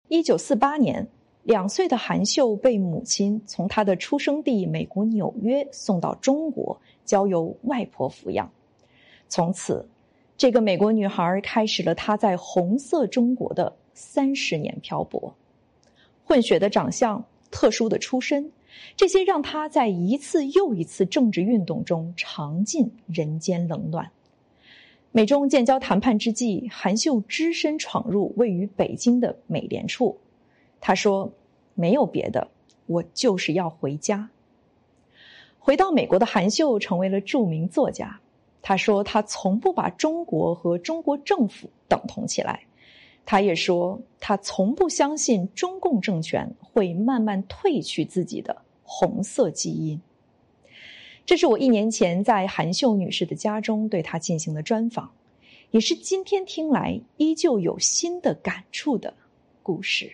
1948年，2岁的韩秀被母亲从她的出生地美国纽约送到中国，交由外婆抚养。从此，这个美国女孩开始了她在红色中国的30年漂泊。混血的长相，特殊的出身，这些让她在一次又一次政治运动中尝尽人间冷暖。美中建交谈判之际，韩秀只身闯入位于北京的美联处。他说：“没有别的，我就是要回家。”回到美国的韩秀成为了著名作家。他说他从不把中国和中国政府等同起来。他也说他从不相信中共政权会慢慢褪去自己的红色基因。这是我1年前在韩秀女士的家中对她进行的专访，也是今天听来依旧有新的感触的故事。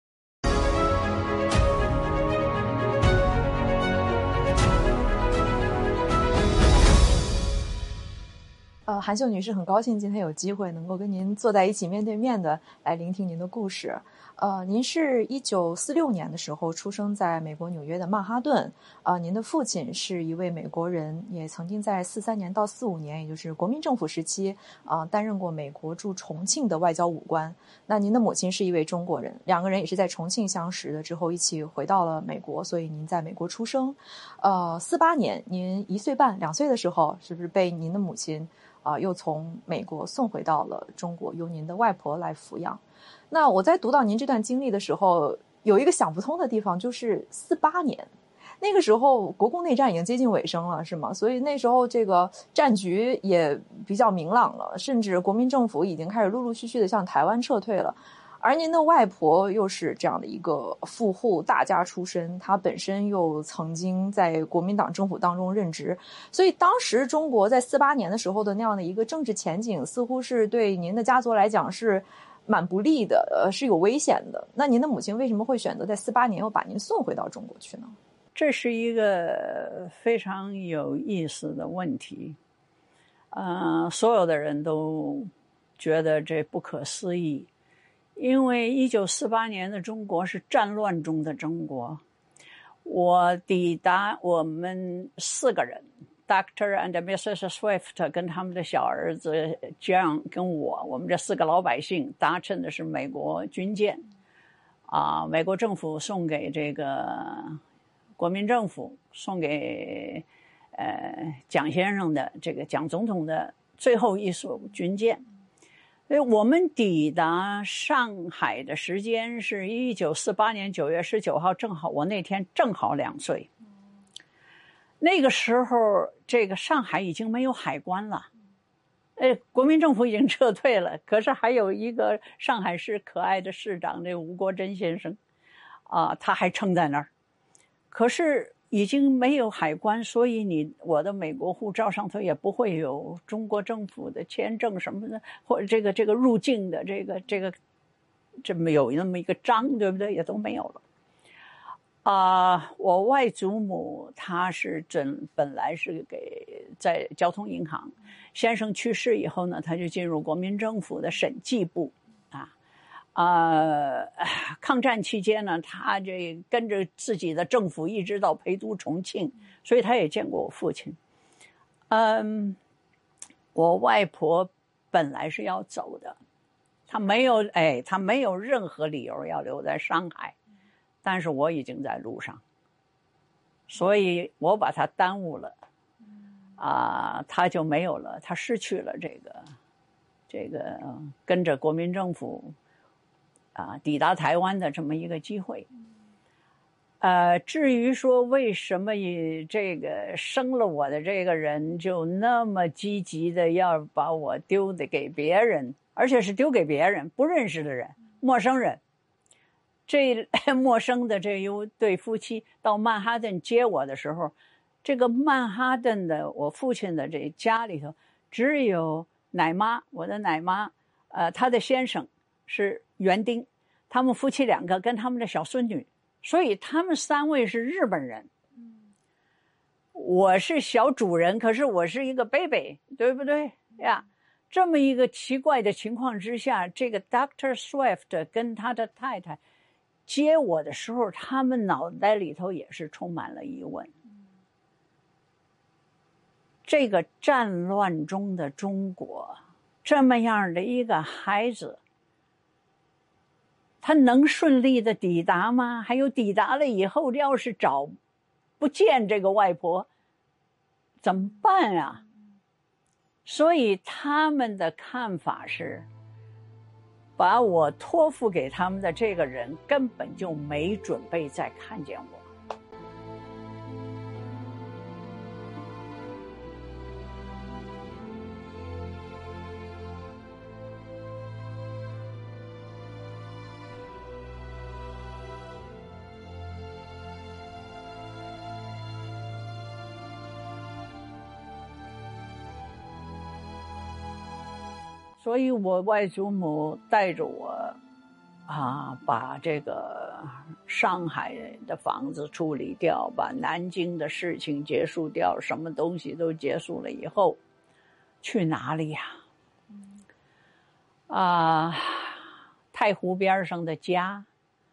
韩秀女士，很高兴今天有机会能够跟您坐在一起面对面的来聆听您的故事。您是1946年的时候出生在美国纽约的曼哈顿。您的父亲是一位美国人，也曾经在43年到45年，也就是国民政府时期，担任过美国驻重庆的外交武官。那您的母亲是一位中国人，两个人也是在重庆相识的，之后一起回到了美国，所以您在美国出生。48年，您1岁半、2岁的时候，是不是被您的母亲又从美国送回到了中国，由您的外婆来抚养？那我在读到您这段经历的时候，有一个想不通的地方，就是48年，那个时候国共内战已经接近尾声了，是吗？所以那时候这个战局也比较明朗了，甚至国民政府已经开始陆陆续续的向台湾撤退了。而您的外婆又是这样的一个富户大家出身，她本身又曾经在国民党政府当中任职，所以当时中国在48年的时候的那样的一个政治前景，似乎是对您的家族来讲是蛮不利的，是有危险的。那您的母亲为什么会选择在48年又把您送回到中国去呢？ 这是一个非常有意思的问题。所有的人都觉得这不可思议。因为1948年的中国是战乱中的中国。我抵达，我们4个人 Dr. and Mrs. Swift 跟他们的小儿子 John 跟我们这4个老百姓搭乘的是美国军舰。美国政府送给这个国民政府，送给蒋先生的这个蒋总统的最后一艘军舰。所以我们抵达上海的时间是1948年9月19号，正好我那天正好2岁。那个时候这个上海已经没有海关了，国民政府已经撤退了，可是还有一个上海市可爱的市长，这个吴国桢先生他还撑在那儿。可是已经没有海关，所以我的美国护照上头也不会有中国政府的签证什么的，或者这个入境的这么有那么一个章，对不对？也都没有了。我外祖母她是本来是在交通银行，先生去世以后呢，她就进入国民政府的审计部。抗战期间呢，他这跟着自己的政府一直到陪都重庆，所以他也见过我父亲。我外婆本来是要走的，她没有任何理由要留在上海，但是我已经在路上，所以我把她耽误了，她就没有了，她失去了这个跟着国民政府抵达台湾的这么一个机会。至于说为什么这个生了我的这个人就那么积极的要把我丢给别人，而且是丢给别人不认识的人，陌生人。这陌生的这一对夫妻到曼哈顿接我的时候，这个曼哈顿的我父亲的这家里头只有奶妈，我的奶妈，她的先生是园丁，他们夫妻2个跟他们的小孙女，所以他们3位是日本人。我是小主人，可是我是一个 baby， 对不对呀？ 这么一个奇怪的情况之下，这个 Dr. Swift 跟他的太太接我的时候，他们脑袋里头也是充满了疑问。这个战乱中的中国，这么样的一个孩子，他能顺利的抵达吗？还有抵达了以后，要是找不见这个外婆，怎么办啊？所以他们的看法是，把我托付给他们的这个人根本就没准备再看见我。所以我外祖母带着我把这个上海的房子处理掉，把南京的事情结束掉，什么东西都结束了以后，去哪里呀？太湖边上的家，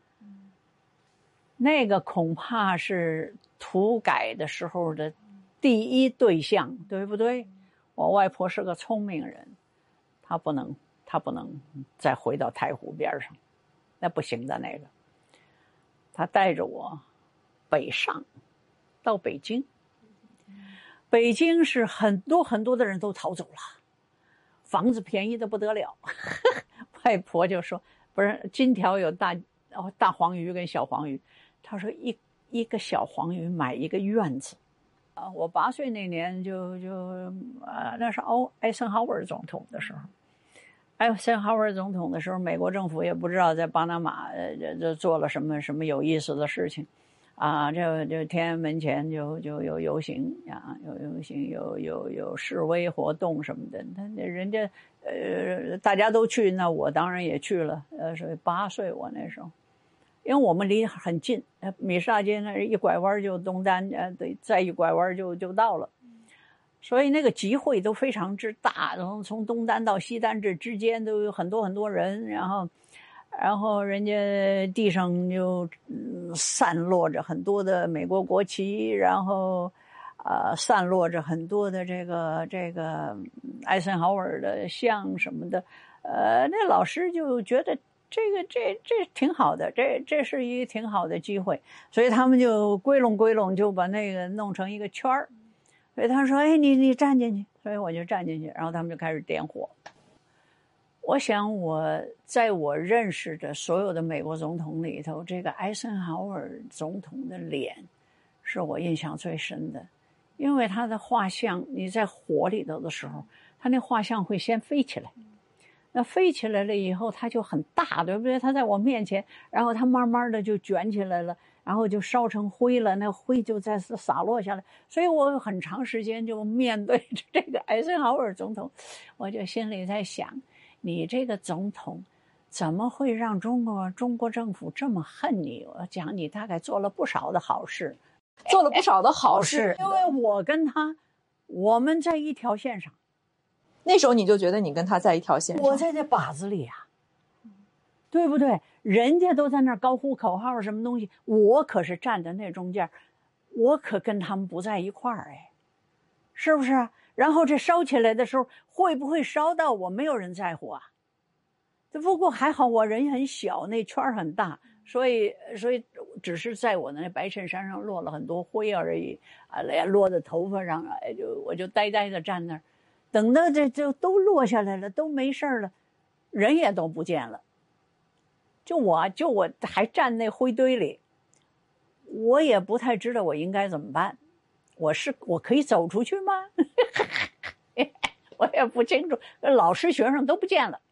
那个恐怕是土改的时候的第一对象，对不对？我外婆是个聪明人，她不能再回到太湖边上，那不行的那个。她带着我北上，到北京。北京是很多很多的人都逃走了，房子便宜的不得了。外婆就说，不是金条有大黄鱼跟小黄鱼，她说一个小黄鱼买一个院子。我8岁那年那是艾森豪威尔总统的时候。艾森豪威尔总统的时候，美国政府也不知道在巴拿马做了什么有意思的事情，就天安门前就有游行有游行，有示威活动什么的。人家大家都去，那我当然也去了。所以8岁我那时候，因为我们离很近，米沙街那一拐弯就东单，对，再一拐弯就到了。所以那个集会都非常之大，然后从东单到西单这之间都有很多人，然后人家地上就散落着很多的美国国旗，然后散落着很多的这个艾森豪威尔的像什么的。那老师就觉得这挺好的，这是一个挺好的机会，所以他们就归拢就把那个弄成一个圈儿。所以他说，哎，你站进去，所以我就站进去，然后他们就开始点火。我想在我认识的所有的美国总统里头，这个艾森豪威尔总统的脸是我印象最深的，因为他的画像，你在火里头的时候，他那画像会先飞起来，那飞起来了以后，它就很大，对不对？它在我面前，然后它慢慢的就卷起来了，然后就烧成灰了，那灰就再洒落下来。所以我很长时间就面对着这个艾森豪威尔总统，我就心里在想，你这个总统怎么会让中国政府这么恨你？我讲你大概做了不少的好事， 做了不少的好事， 因为我跟他，我们在一条线上。 那时候你就觉得你跟他在一条线上， 我在这靶子里啊，对不对？人家都在那儿高呼口号什么东西，我可是站在那中间，我可跟他们不在一块儿，哎，是不是？然后这烧起来的时候，会不会烧到我？没有人在乎啊。不过还好我人很小，那圈很大，所以只是在我的那白衬衫上落了很多灰而已，落在头发上，我就呆呆的站那儿，等到这就都落下来了，都没事了，人也都不见了。就我还站那灰堆里，我也不太知道我应该怎么办。我可以走出去吗？我也不清楚。老师学生都不见了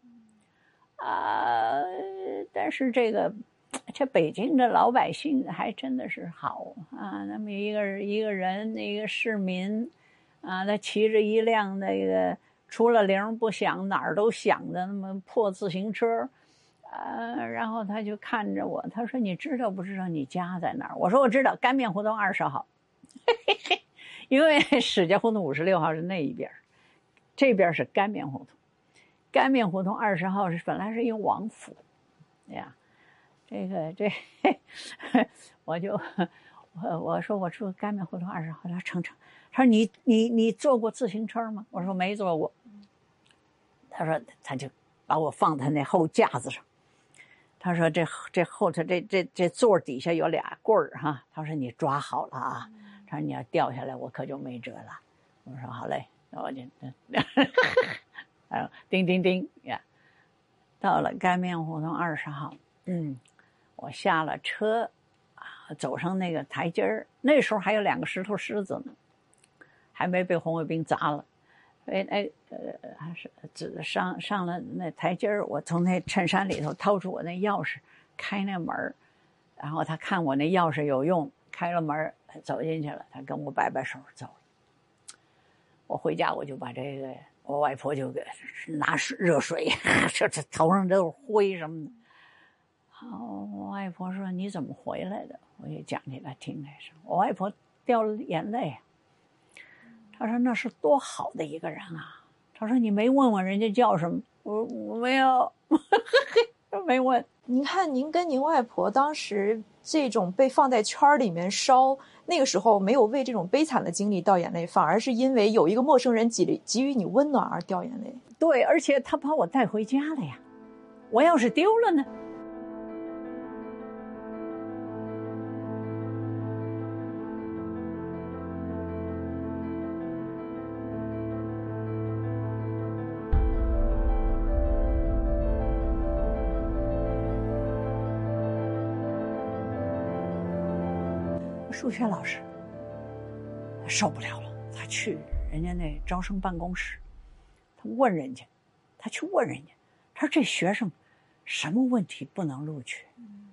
但是这北京的老百姓还真的是好啊。那么一个人，一个市民他骑着一辆那个除了铃不响哪儿都响的那么破自行车。然后他就看着我，他说：“你知道不知道你家在哪儿？”我说：“我知道，干面胡同20号。”因为史家胡同56号是那一边，这边是干面胡同。 干面胡同20号本来是一个王府，呀，我说我住干面胡同20号，他说成。他说你坐过自行车吗？我说没坐过。他说他就把我放在那后架子上。他说这后头这座底下有俩棍儿哈。他说你抓好了啊。他说你要掉下来我可就没辙了。我说好嘞，那我就叮叮叮呀，到了干面胡同20号。我下了车走上那个台阶儿，那时候还有2个石头狮子呢，还没被红卫兵砸了。所以还是上了那台阶儿，我从那衬衫里头掏出我那钥匙，开那门，然后他看我那钥匙有用，开了门走进去了，他跟我摆摆手走了。我回家我就把这个，我外婆就给拿热水，这头上都是灰什么的。我外婆说你怎么回来的？我就讲给她听来着。我外婆掉了眼泪。她说那是多好的一个人啊。她说你没问问人家叫什么？我没有没问。 您看您跟您外婆当时这种被放在圈里面烧，那个时候没有为这种悲惨的经历掉眼泪，反而是因为有一个陌生人给予你温暖而掉眼泪。 对，而且他把我带回家了呀，我要是丢了呢？数学老师受不了了，他去人家那招生办公室，他去问人家，他说这学生什么问题不能录取？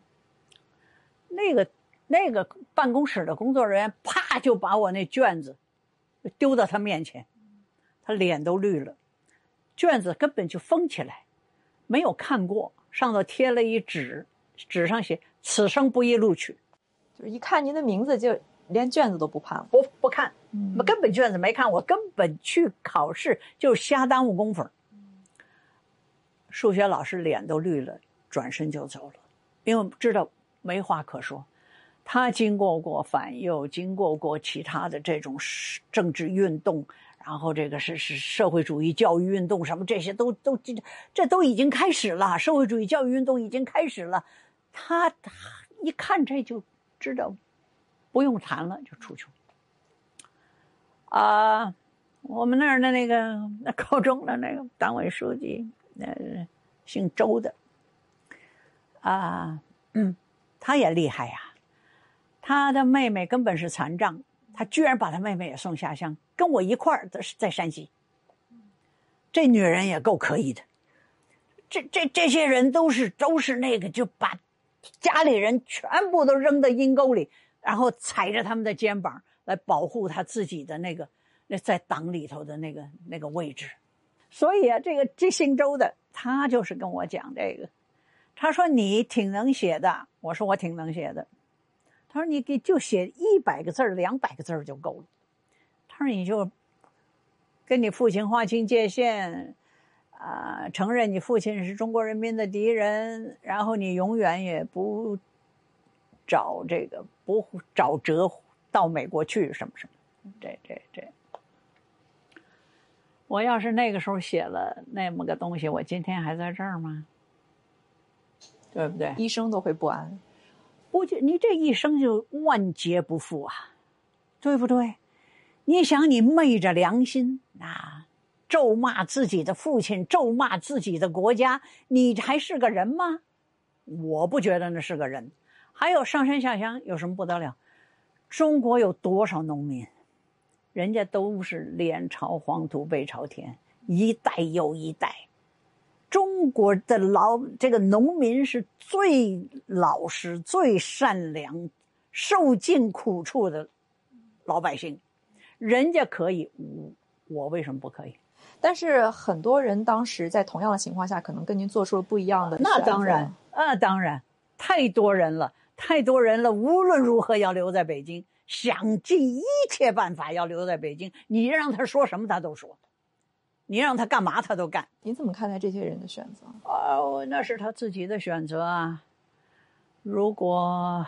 那个办公室的工作人员啪就把我那卷子丢到他面前，他脸都绿了，卷子根本就封起来，没有看过，上头贴了一纸，纸上写此生不宜录取。 就是一看您的名字就连卷子都不看， 不看，根本卷子没看，我根本去考试就是瞎耽误功夫。数学老师脸都绿了，转身就走了，因为知道没话可说。他经过反右，经过其他的这种政治运动，然后这个是社会主义教育运动什么这些这都已经开始了，社会主义教育运动已经开始了。他一看这就知道不用谈了，就出去了。我们那儿的那个高中的那个党委书记，姓周的，他也厉害呀。他的妹妹根本是残障，他居然把他妹妹也送下乡，跟我一块儿在山西。这女人也够可以的。这些人都是那个，就把家里人全部都扔到阴沟里，然后踩着他们的肩膀来保护他自己的那在党里头的那个位置。所以啊，这姓周的他就是跟我讲这个，他说你挺能写的，我说我挺能写的。他说你就写100个字200个字就够了。他说你就跟你父亲划清界限，承认你父亲是中国人民的敌人，然后你永远也不找辙到美国去什么什么。这我要是那个时候写了那么个东西，我今天还在这儿吗？对不对？ 医生都会不安。 你这一生就万劫不复啊，对不对？你想你昧着良心咒骂自己的父亲，咒骂自己的国家，你还是个人吗？我不觉得那是个人。还有上山下乡有什么不得了？中国有多少农民，人家都是脸朝黄土背朝天，一代又一代。中国的这个农民是最老实、最善良、受尽苦处的老百姓，人家可以，我为什么不可以？ 但是很多人当时在同样的情况下，可能跟您做出了不一样的选择。 那当然，太多人了，无论如何要留在北京，想尽一切办法要留在北京，你让他说什么他都说。 你让他干嘛他都干。 您怎么看待这些人的选择？ 那是他自己的选择啊。如果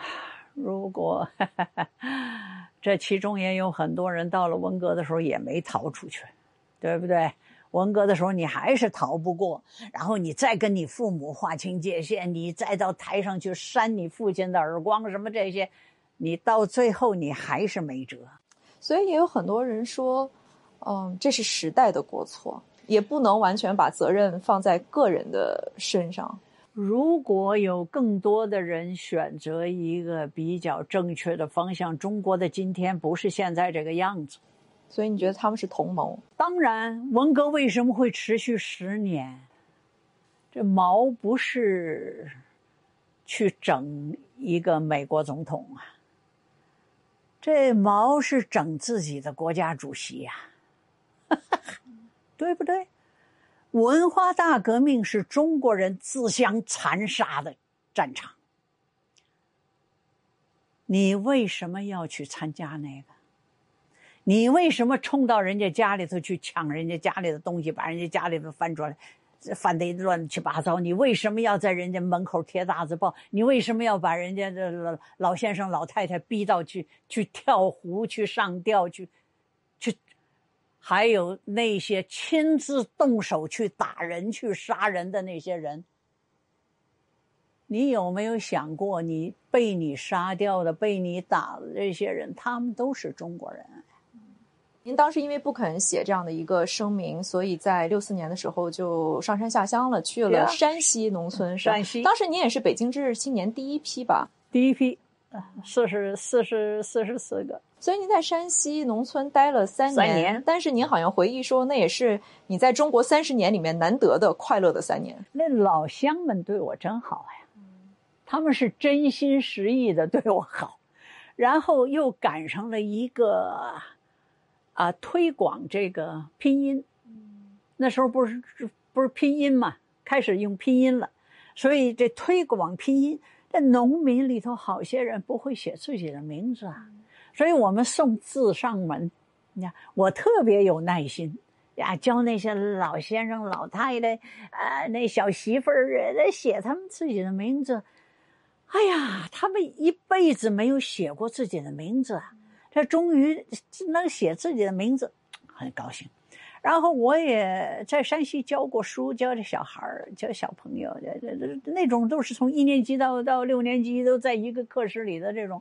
这其中也有很多人到了文革的时候也没逃出去，对不对？文革的时候你还是逃不过，然后你再跟你父母划清界限，你再到台上去扇你父亲的耳光什么这些，你到最后你还是没辙。 所以也有很多人说，这是时代的过错，也不能完全把责任放在个人的身上。 如果有更多的人选择一个比较正确的方向，中国的今天不是现在这个样子。 所以你觉得他们是同谋？ 当然，文革为什么会持续10年？这毛不是去整一个美国总统啊，这毛是整自己的国家主席呀，对不对？文化大革命是中国人自相残杀的战场，你为什么要去参加那个？你为什么冲到人家家里头去抢人家家里的东西，把人家家里头翻出来，翻得乱七八糟？你为什么要在人家门口贴大字报？你为什么要把人家的老先生老太太逼到去跳湖、去上吊、去，还有那些亲自动手去打人、去杀人的那些人？你有没有想过，你被你杀掉的、被你打的这些人，他们都是中国人？ 您当时因为不肯写这样的一个声明，所以在64年的时候就上山下乡了，去了山西农村。 山西， 当时您也是北京知识青年第一批吧？ 第一批，44个。 所以您在山西农村待了3年，但是您好像回忆说，那也是你在中国30年里面难得的快乐的3年。 那老乡们对我真好呀，他们是真心实意的对我好，然后又赶上了一个推广这个拼音，那时候不是拼音嘛，开始用拼音了，所以这推广拼音，这农民里头好些人不会写自己的名字啊，所以我们送字上门。你看我特别有耐心呀，教那些老先生老太太那小媳妇儿写他们自己的名字。哎呀，他们一辈子没有写过自己的名字，这终于能写自己的名字，很高兴。然后我也在山西教过书，教这小孩教小朋友，那种都是从1年级到6年级都在一个课室里的这种。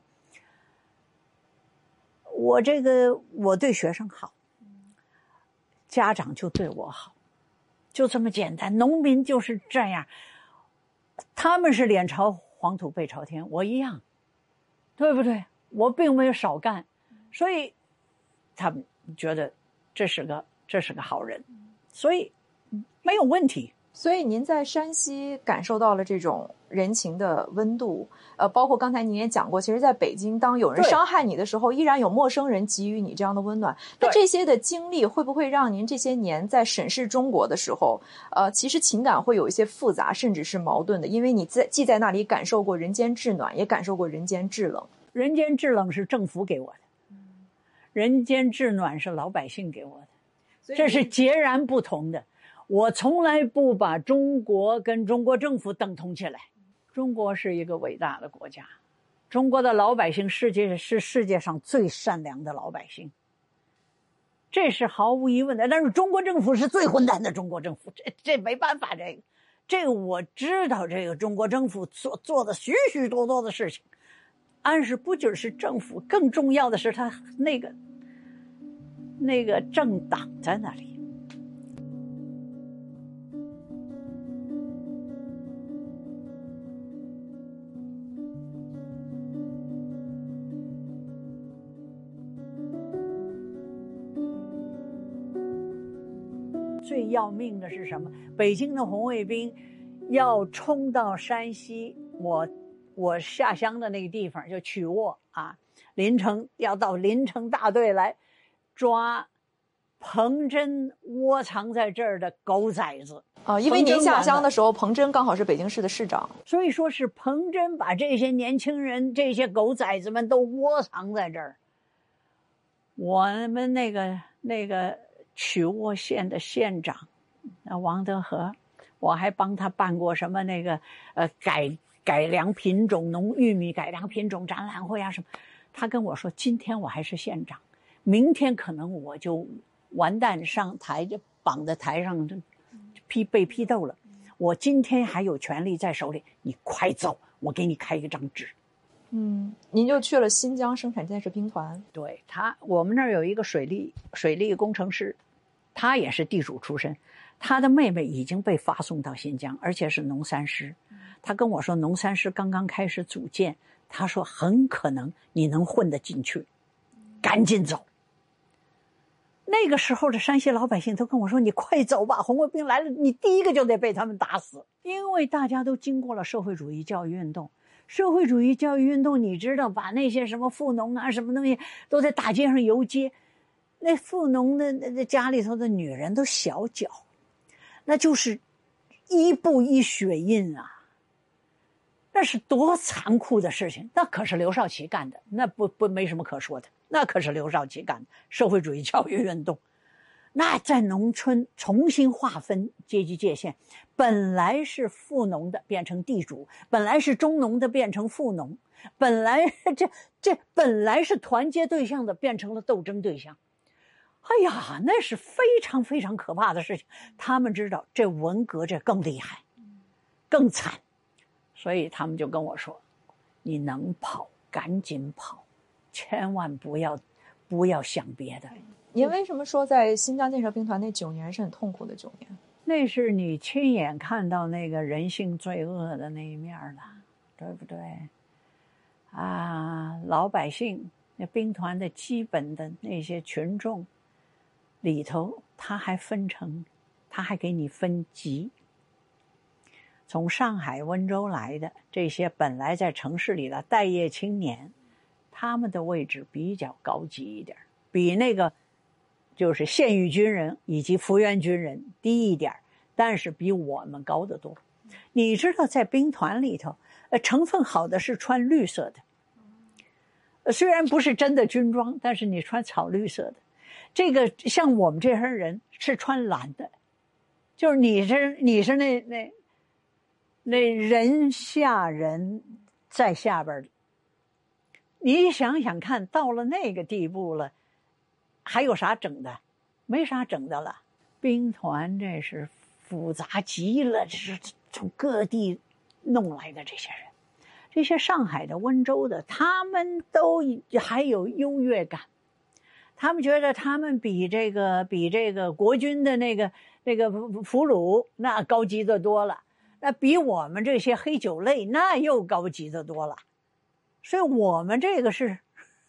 我对学生好，家长就对我好，就这么简单。农民就是这样，他们是脸朝黄土背朝天，我一样，对不对？我并没有少干，所以他们觉得这是个好人，所以没有问题。 所以您在山西感受到了这种人情的温度，包括刚才您也讲过，其实在北京，当有人伤害你的时候，依然有陌生人给予你这样的温暖。那这些的经历会不会让您这些年在审视中国的时候，其实情感会有一些复杂，甚至是矛盾的？因为你既在那里感受过人间至暖，也感受过人间至冷。 人间至冷是政府给我的，人间至暖是老百姓给我的，这是截然不同的。我从来不把中国跟中国政府等同起来。中国是一个伟大的国家，中国的老百姓是世界上最善良的老百姓，这是毫无疑问的。但是中国政府是最混蛋的中国政府，这没办法，这个我知道，这个中国政府做的许许多多的事情，但是不只是政府，更重要的是他那个政党在那里。最要命的是什么？北京的红卫兵要冲到山西，我下乡的那个地方叫曲沃啊，临城要到临城大队来抓彭真窝藏在这儿的狗崽子啊！因为您下乡的时候，彭真刚好是北京市的市长， 所以说是彭真把这些年轻人、这些狗崽子们都窝藏在这儿。我们那个曲沃县的县长王德和，我还帮他办过什么那个改良品种玉米改良品种展览会啊什么。他跟我说，今天我还是县长，明天可能我就完蛋，上台就绑在台上被批斗了。我今天还有权利在手里，你快走，我给你开一张纸。 您就去了新疆生产建设兵团。 对，我们那儿有一个水利工程师，他也是地主出身，他的妹妹已经被发送到新疆，而且是农三师。他跟我说，农三师刚刚开始组建，他说很可能你能混得进去，赶紧走。那个时候的山西老百姓都跟我说，你快走吧，红卫兵来了，你第一个就得被他们打死。因为大家都经过了社会主义教育运动，社会主义教育运动你知道，把那些什么富农啊什么东西都在大街上游街，那富农的家里头的女人都小脚，那就是一步一血印啊，那是多残酷的事情。那可是刘少奇干的，那没什么可说的，那可是刘少奇干的社会主义教育运动。那在农村重新划分阶级界限，本来是富农的变成地主，本来是中农的变成富农，本来这本来是团结对象的变成了斗争对象。哎呀，那是非常非常可怕的事情。他们知道这文革这更厉害，更惨，所以他们就跟我说，你能跑赶紧跑，千万不要想别的。 您为什么说在新疆建设兵团那9年是很痛苦的9年？ 那是你亲眼看到那个人性罪恶的那一面了，对不对？啊，老百姓那兵团的基本的那些群众里头，他还给你分级。从上海、温州来的这些本来在城市里的待业青年，他们的位置比较高级一点，比那个就是现役军人以及服员军人低一点，但是比我们高得多。你知道在兵团里头成分好的是穿绿色的，虽然不是真的军装，但是你穿草绿色的。这个像我们这些人是穿蓝的，就是你是那人下人在下边的。你想想看，到了那个地步了，还有啥整的？没啥整的了。兵团这是复杂极了，这是从各地弄来的这些人，这些上海的、温州的，他们都还有优越感，他们觉得他们比这个国军的那个俘虏那高级的多了，那比我们这些黑酒类那又高级的多了，所以我们这个是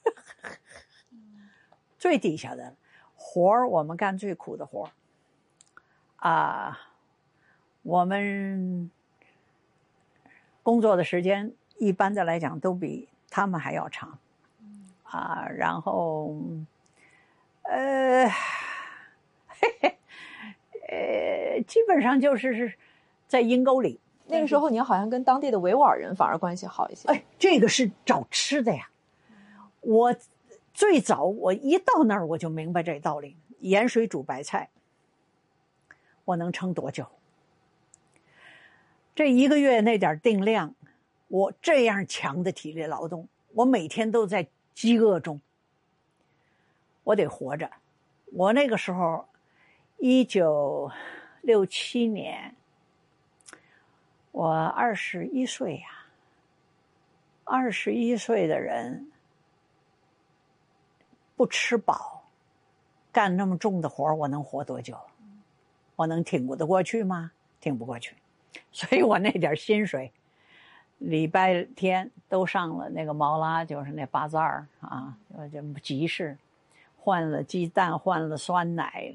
最底下的活儿，我们干最苦的活儿啊！我们工作的时间一般的来讲都比他们还要长啊，然后基本上就是在阴沟里。 那个时候您好像跟当地的维吾尔人反而关系好一些。 哎，这个是找吃的呀。我最早我一到那儿我就明白这道理，盐水煮白菜我能撑多久？这1个月那点定量，我这样强的体力劳动，我每天都在饥饿中，我得活着。我那个时候1967年我21岁呀，21岁的人不吃饱，干那么重的活我能活多久？我能挺得过去吗？挺不过去。所以我那点薪水，礼拜天都上了那个毛拉，就是那巴扎尔啊，就集市，换了鸡蛋，换了酸奶。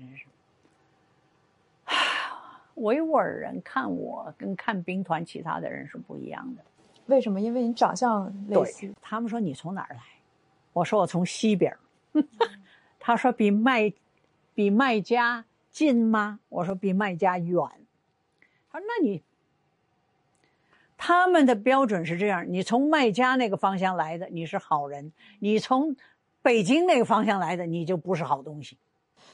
维吾尔人看我跟看兵团其他的人是不一样的。 为什么？因为你长相类似。 对，他们说你从哪儿来？我说我从西边。他说比麦家近吗？我说比麦家远。他说那他们的标准是这样，你从麦家那个方向来的你是好人，你从北京那个方向来的你就不是好东西。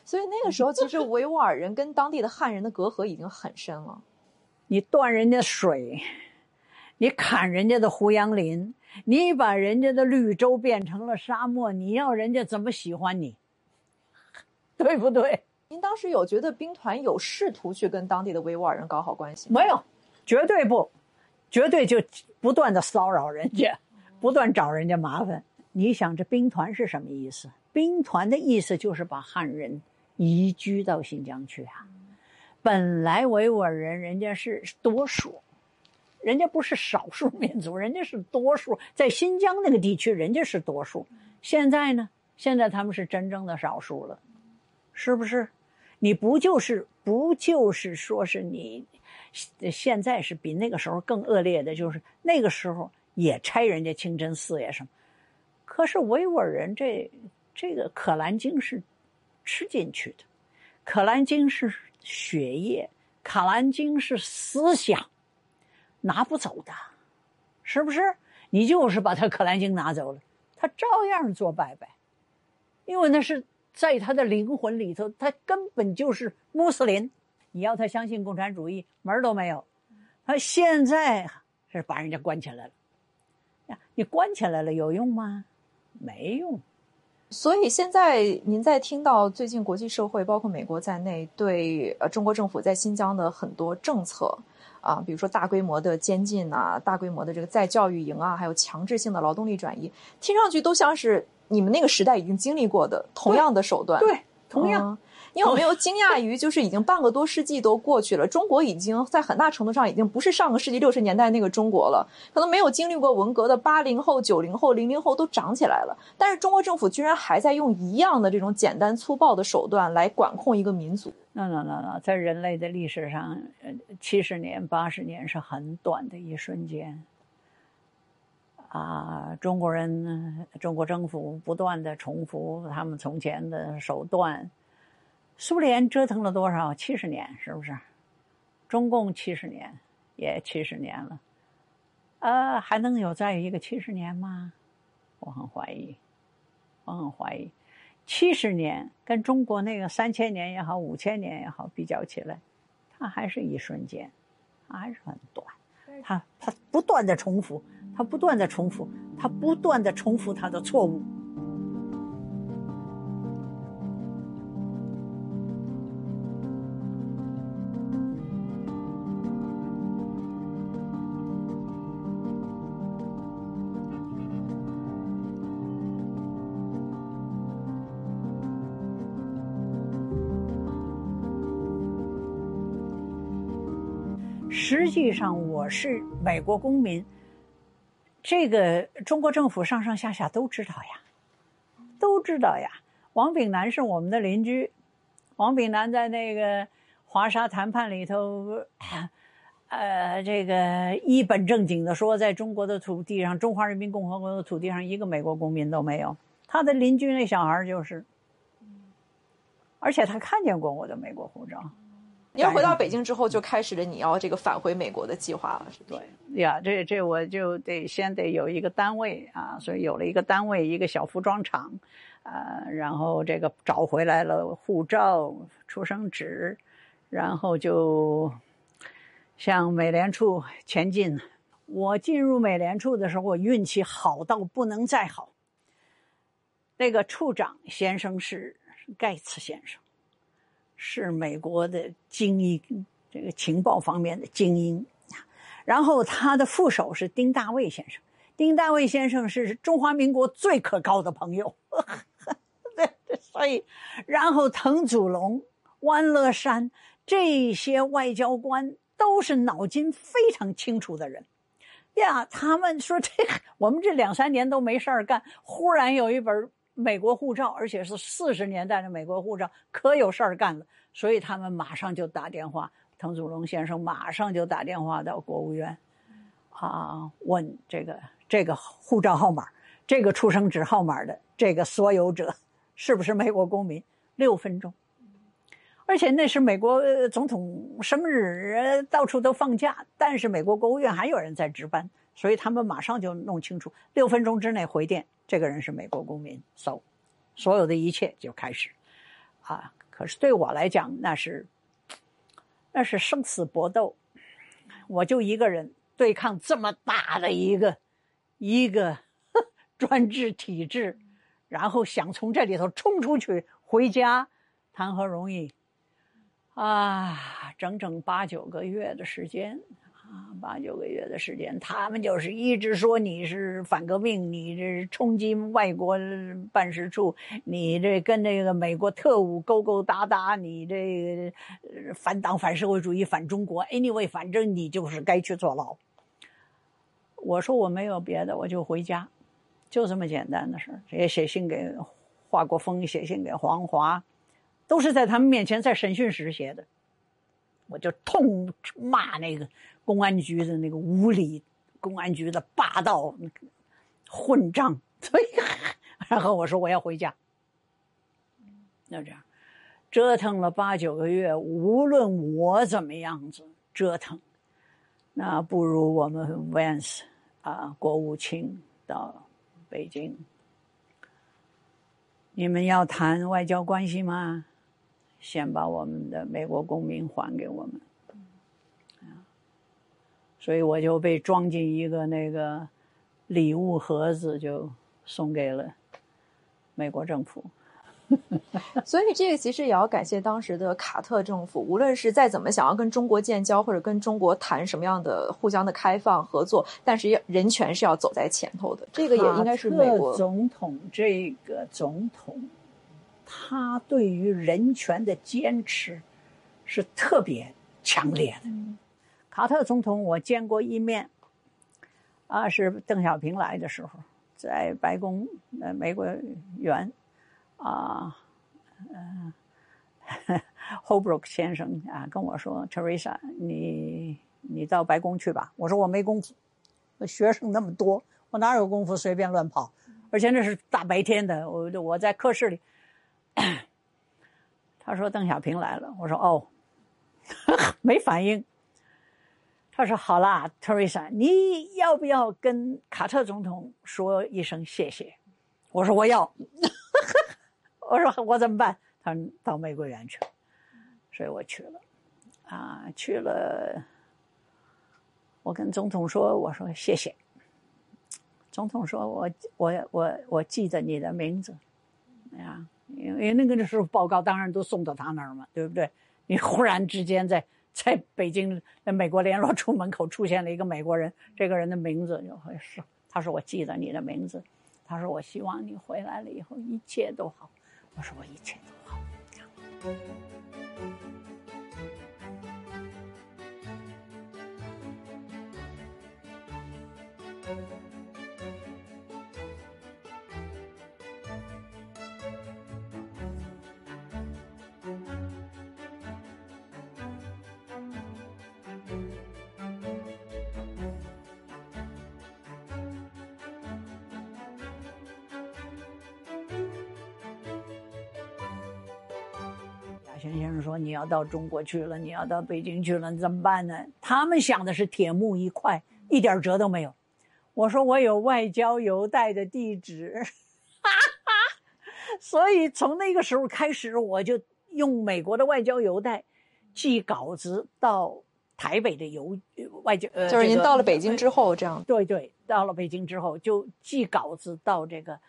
所以那个时候，其实维吾尔人跟当地的汉人的隔阂已经很深了。 你断人家水，你砍人家的胡杨林，你把人家的绿洲变成了沙漠，你要人家怎么喜欢你？对不对？ 您当时有觉得兵团有试图去跟当地的维吾尔人搞好关系吗？ 没有，绝对不，绝对就不断的骚扰人家，不断找人家麻烦。你想这兵团是什么意思？兵团的意思就是把汉人移居到新疆去啊。本来维吾尔人人家是多数，人家不是少数民族，人家是多数，在新疆那个地区人家是多数。现在呢，现在他们是真正的少数了，是不是？你不就是说是你现在是比那个时候更恶劣的，就是那个时候也拆人家清真寺呀什么。可是维吾尔人这个可兰经是吃进去的，可兰经是血液，可兰经是思想，拿不走的，是不是？你就是把他可兰经拿走了，他照样做拜拜，因为那是在他的灵魂里头，他根本就是穆斯林。你要他相信共产主义，门都没有。他现在是把人家关起来了，你关起来了有用吗？没用。 所以现在您在听到最近国际社会包括美国在内对中国政府在新疆的很多政策啊，比如说大规模的监禁啊，大规模的这个再教育营啊，还有强制性的劳动力转移，听上去都像是你们那个时代已经经历过的同样的手段。 对，同样。 你有没有惊讶于就是已经半个多世纪都过去了，中国已经在很大程度上已经不是上个世纪60年代那个中国了，可能没有经历过文革的80后、90后、00后都长起来了，但是中国政府居然还在用一样的这种简单粗暴的手段来管控一个民族。 那，在人类的历史上，70年、80年是很短的一瞬间。中国人、中国政府不断的重复他们从前的手段。苏联折腾了多少？70年，是不是？中共70年，也70年了。还能有再有一个70年吗？我很怀疑，70年跟中国那个3000年也好，5000年也好比较起来，它还是一瞬间，它还是很短。它不断的重复，它不断的重复它的错误。实际上我是美国公民，这个中国政府上上下下都知道呀。王炳南是我们的邻居，王炳南在那个华沙谈判里头，这个一本正经的说，在中国的土地上，中华人民共和国的土地上，一个美国公民都没有。他的邻居那小孩就是，而且他看见过我的美国护照。 你要回到北京之后，就开始了你要这个返回美国的计划了，是不是？ 对呀，这我就先得有一个单位啊，所以有了一个单位，一个小服装厂，然后这个找回来了护照、出生纸，然后就向美联储前进。我进入美联储的时候，我运气好到不能再好。那个处长先生是盖茨先生。是美国的精英，这个情报方面的精英。然后他的副手是丁大卫先生，丁大卫先生是中华民国最可靠的朋友。所以，然后滕祖龙、湾乐山这些外交官都是脑筋非常清楚的人呀。他们说我们这2-3年都没事儿干，忽然有一本美国护照，而且是40年代的美国护照，可有事儿干了。所以他们马上就打电话，滕祖龙先生马上就打电话到国务院，问这个护照号码、这个出生纸号码的这个所有者是不是美国公民？6分钟。而且那是美国总统生日，到处都放假，但是美国国务院还有人在值班，所以他们马上就弄清楚，6分钟之内回电，这个人是美国公民，所有的一切就开始。 可是对我来讲，那是生死搏斗，我就一个人对抗这么大的一个专制体制，然后想从这里头冲出去回家，谈何容易啊！整整8、9个月的时间，8、9个月的时间，他们就是一直说你是反革命，你这冲击外国办事处，你这跟这个美国特务勾勾搭搭，你这个反党、反社会主义、反中国 ，anyway， 反正你就是该去坐牢。我说我没有别的，我就回家，就这么简单的事儿。也写信给华国锋，写信给黄华，都是在他们面前在审讯时写的。我就痛骂那个公安局的那个无理，公安局的霸道混账，所以然后我说我要回家，就这样折腾了8、9个月，无论我怎么样子折腾，那不如我们 Vance 国务卿到北京，你们要谈外交关系吗？先把我们的美国公民还给我们，所以我就被装进一个那个礼物盒子，就送给了美国政府。 所以这个其实也要感谢当时的卡特政府，无论是再怎么想要跟中国建交，或者跟中国谈什么样的互相的开放合作，但是人权是要走在前头的。这个也应该是美国总统这个总统，他对于人权的坚持是特别强烈的。卡特总统我见过一面，是邓小平来的时候，在白宫玫瑰园Holbrooke 先生跟我说 Teresa 你到白宫去吧。我说我没功夫，学生那么多，我哪有功夫随便乱跑，而且那是大白天的，我在课室里。他说邓小平来了，我说哦没反应。他说好啦 Teresa 你要不要跟卡特总统说一声谢谢？我说我要我说我怎么办？他说到玫瑰园去，所以我去了去了。我跟总统说，我说谢谢。总统说我记得你的名字因为那个时候报告当然都送到他那儿嘛，对不对？你忽然之间在北京美国联络处门口出现了一个美国人，这个人的名字就会是他说我记得你的名字，他说我希望你回来了以后一切都好。我说我一切都好。先生说你要到中国去了，你要到北京去了，你怎么办呢？他们想的是铁幕一块，一点辙都没有。我说我有外交邮袋的地址所以从那个时候开始，我就用美国的外交邮袋寄稿子到台北的外交就是您到了北京之后这样。 对对，到了北京之后就寄稿子到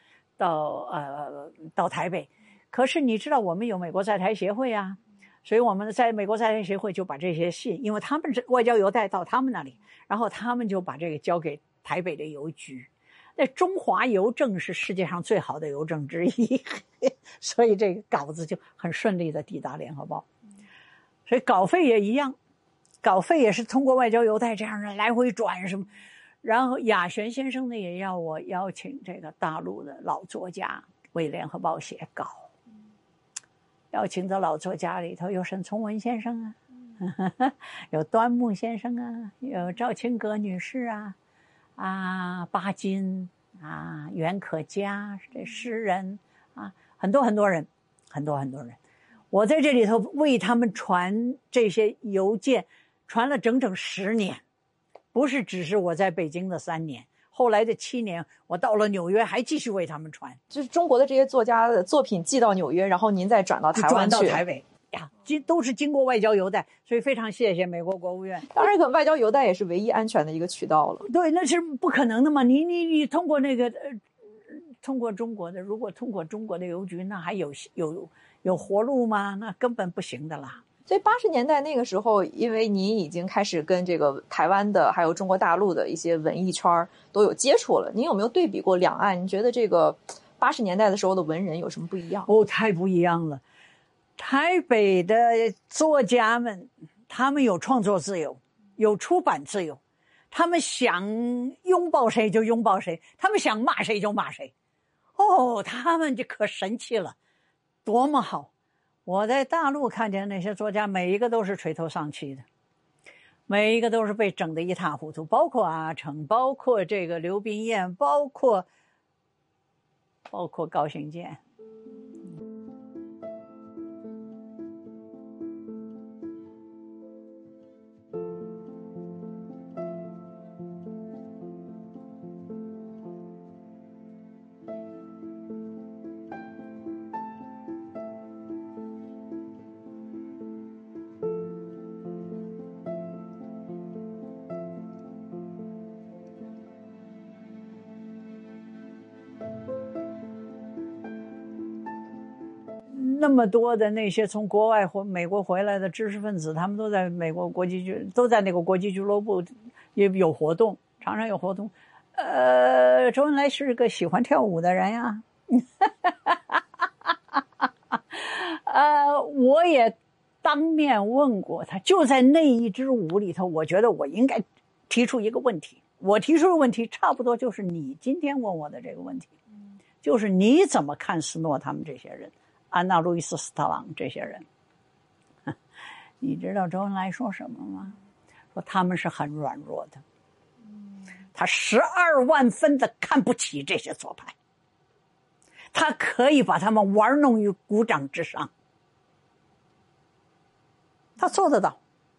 到台北。可是你知道我们有美国在台协会啊，所以我们在美国在台协会就把这些信，因为他们外交邮袋到他们那里，然后他们就把这个交给台北的邮局。那中华邮政是世界上最好的邮政之一所以这个稿子就很顺利的抵达联合报。所以稿费也一样，稿费也是通过外交邮袋这样的来回转什么。然后亚璇先生呢也要我邀请这个大陆的老作家为联合报写稿，邀请的老作家里头有沈从文先生有端木先生有赵青阁女士巴金袁可嘉这诗人很多很多人，我在这里头为他们传这些邮件，传了整整10年，不是只是我在北京的3年， 后来的7年，我到了纽约还继续为他们传。 就是中国的这些作家的作品寄到纽约，然后您再转到台湾去。 转到台北呀，都是经过外交邮袋，所以非常谢谢美国国务院。 当然，可能外交邮袋也是唯一安全的一个渠道了。 对，那是不可能的嘛。你通过那个通过中国的，如果通过中国的邮局，那还有活路吗？那根本不行的啦。 所以80年代那个时候，因为您已经开始跟这个台湾的还有中国大陆的一些文艺圈都有接触了，您有没有对比过两岸？您觉得这个80年代的时候的文人有什么不一样？ 哦，太不一样了。台北的作家们，他们有创作自由，有出版自由，他们想拥抱谁就拥抱谁，他们想骂谁就骂谁。哦，他们就可神气了，多么好！我在大陆看见那些作家，每一个都是垂头丧气的，每一个都是被整得一塌糊涂，包括阿城，包括这个刘宾燕，包括高行健。那么多的那些从国外或美国回来的知识分子，他们都在美国都在那个国际俱乐部也有活动，常常有活动。周恩来是个喜欢跳舞的人呀。我也当面问过他，就在那一支舞里头，我觉得我应该提出一个问题。我提出的问题差不多就是你今天问我的这个问题，就是你怎么看斯诺他们这些人，安娜·路易斯·斯特朗这些人。你知道周恩来说什么吗？说他们是很软弱的，他12万分的看不起这些左派，他可以把他们玩弄于股掌之上，他做得到。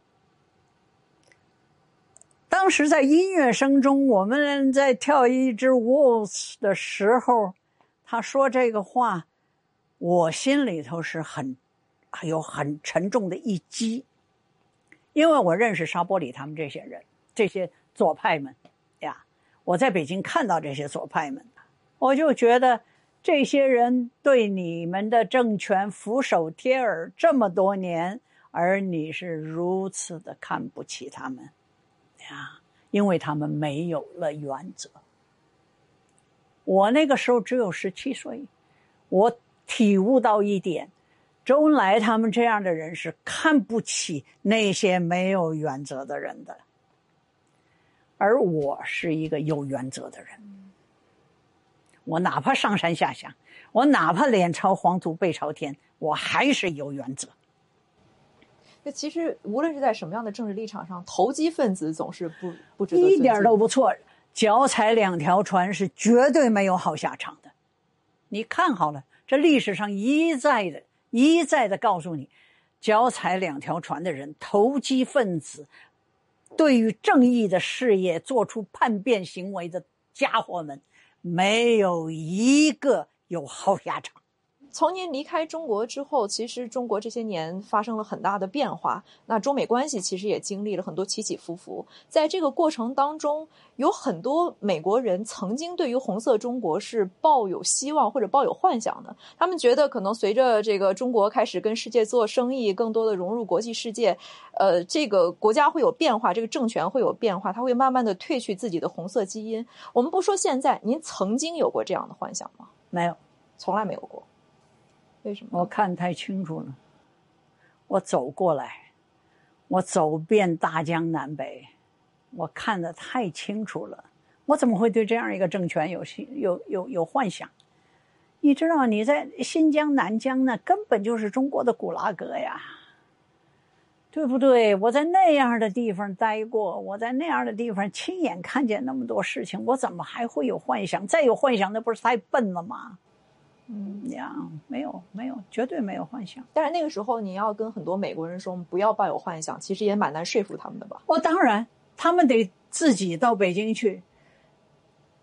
当时在音乐声中，我们在跳一支 waltz 的时候，他说这个话，我心里头是有很沉重的一击，因为我认识沙波里他们这些人，这些左派们呀，我在北京看到这些左派们，我就觉得这些人对你们的政权俯首帖耳这么多年，而你是如此的看不起他们呀，因为他们没有了原则。我那个时候只有17岁，我体悟到一点，周恩来他们这样的人是看不起那些没有原则的人的，而我是一个有原则的人。我哪怕上山下乡，我哪怕脸朝黄土背朝天，我还是有原则。 那其实无论是在什么样的政治立场上，投机分子总是不值得尊敬， 一点都不错。脚踩2条船是绝对没有好下场的。你看好了，这历史上一再的告诉你，脚踩2条船的人，投机分子，对于正义的事业做出叛变行为的家伙们，没有一个有好下场。 从您离开中国之后，其实中国这些年发生了很大的变化，那中美关系其实也经历了很多起起伏伏。在这个过程当中，有很多美国人曾经对于红色中国是抱有希望或者抱有幻想的，他们觉得可能随着这个中国开始跟世界做生意，更多的融入国际世界，这个国家会有变化，这个政权会有变化，它会慢慢的褪去自己的红色基因。我们不说现在，您曾经有过这样的幻想吗？ 没有， 从来没有过。为什么？ 我看太清楚了，我走过来，我走遍大江南北，我看得太清楚了，我怎么会对这样一个政权有幻想？你知道你在新疆南疆那根本就是中国的古拉格呀，对不对？我在那样的地方待过，我在那样的地方亲眼看见那么多事情，我怎么还会有幻想？再有幻想那不是太笨了吗？没有，绝对没有幻想。 但是那个时候你要跟很多美国人说不要抱有幻想，其实也蛮难说服他们的吧？ 当然他们得自己到北京去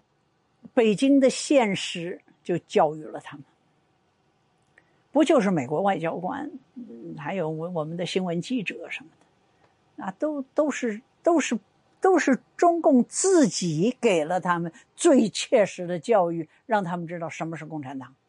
北京的现实就教育了他们。不就是美国外交官，还有我们的新闻记者什么的，啊，都是中共自己给了他们最切实的教育，让他们知道什么是共产党。